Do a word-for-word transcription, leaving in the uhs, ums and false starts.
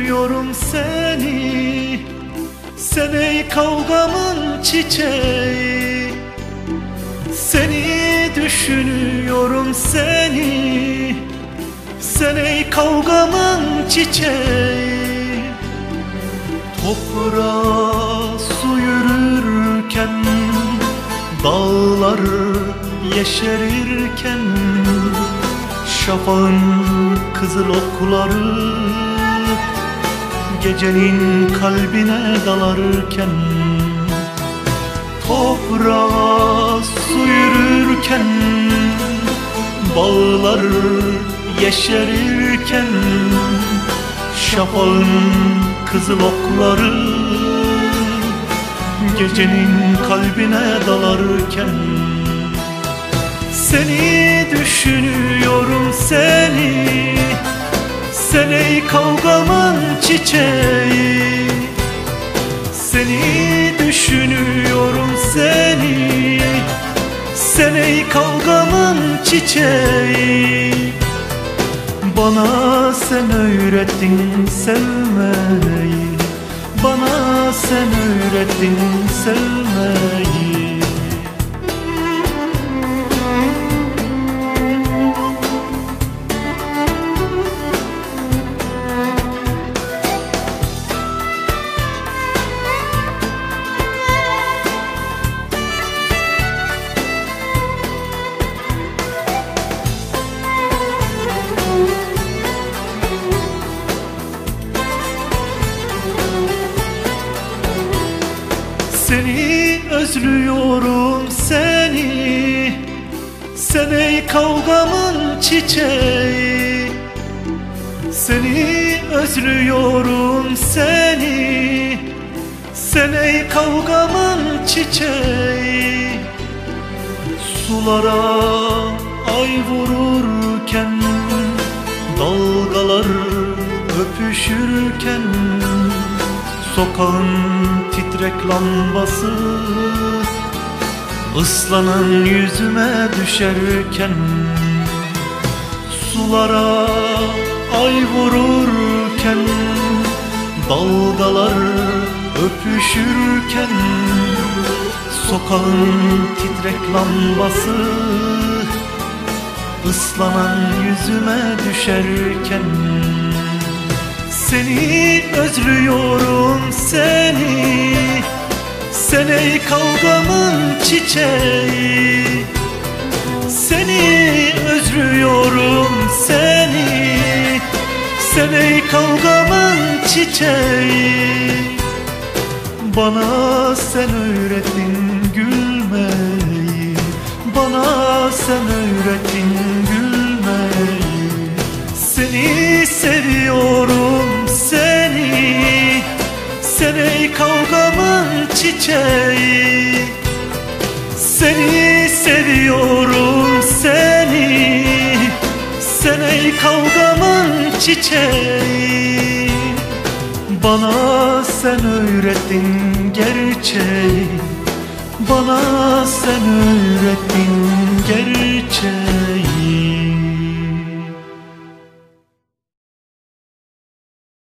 düşünüyorum seni. Sen ey kavgamın çiçeği. Seni düşünüyorum seni. Sen ey kavgamın çiçeği. Toprağa su yürürken, dağlar yeşerirken, şafağın kızıl okları gecenin kalbine dalarken, toprağa su yürürken, bağlar yeşerirken, şafağın kızıl okları gecenin kalbine dalarken, seni düşünüyorum seni. Sen ey kavgamın çiçeği. Seni düşünüyorum seni. Sen ey kavgamın çiçeği. Bana sen öğrettin sevmeyi. Bana sen öğrettin sevmeyi. Seni özlüyorum seni. Sen ey kavgamın çiçeği. Seni özlüyorum seni. Sen ey kavgamın çiçeği. Sulara ay vururken, dalgalar öpüşürken, sokağın titrek lambası ıslanan yüzüme düşerken, sulara ay vururken, dalgalar öpüşürken, sokağın titrek lambası ıslanan yüzüme düşerken, seni özlüyorum seni. Sen ey kavgamın çiçeği. Seni özlüyorum seni. Sen ey kavgamın çiçeği. Bana sen öğrettin gülmeyi. Bana sen öğrettin gülmeyi. Seni seviyorum seni. Sen ey kavgamın çiçeği. Seni seviyorum seni. Sen ey kavgamın çiçeği. Bana sen öğrettin gerçeği. Bana sen öğrettin gerçeği.